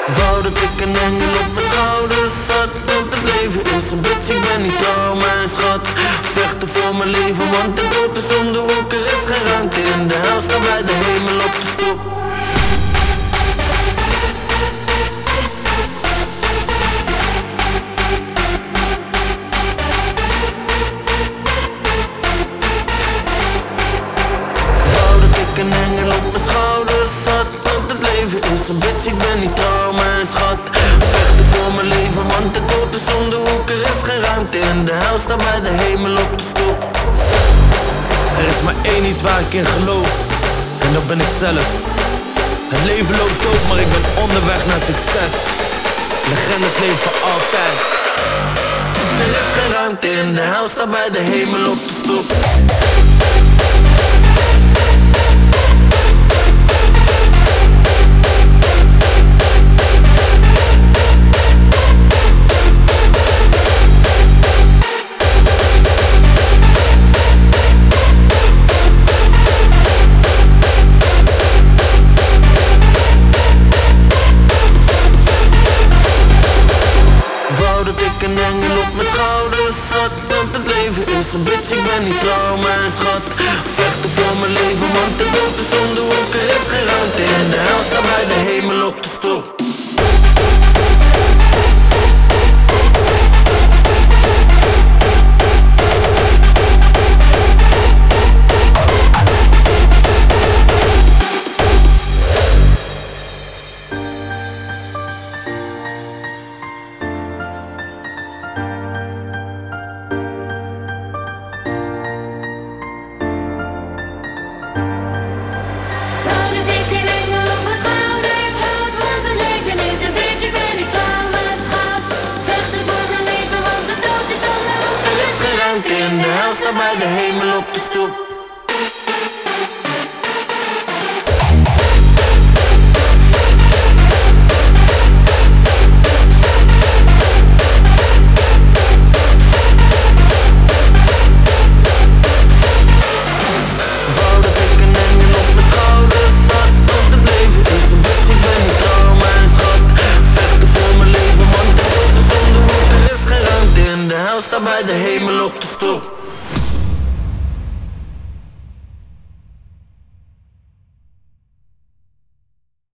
Wou dat ik een engel op mijn schouders had, want het leven is een bitch, ik ben niet trouw, mijn schat. Vechten voor mijn leven, want de dood is om de hoek, er is geen ruimte in de hel, sta bij de hemel op de stoep. Een engel op mijn schouders zat, want het leven is een bitch, ik ben niet trouw, mijn schat. Vechten voor mijn leven, want de dood is om de hoek, er is geen ruimte in de hel, sta bij de hemel op de stoep. Er is maar één iets waar ik in geloof, en dat ben ik zelf. Het leven loopt ook, maar ik ben onderweg naar succes. Legendes leven voor altijd. Er is geen ruimte in de hel, sta bij de hemel op de stoep. Dat ik een engel op mijn schouders zat, want het leven is een bitch, ik ben niet trouw, mijn schat. Vechten voor mijn leven, want de dood is om de hoek, er is geen ruimte in de hel, sta bij de hemel op de stoep. In de hel, sta bij de hemel op de stoep.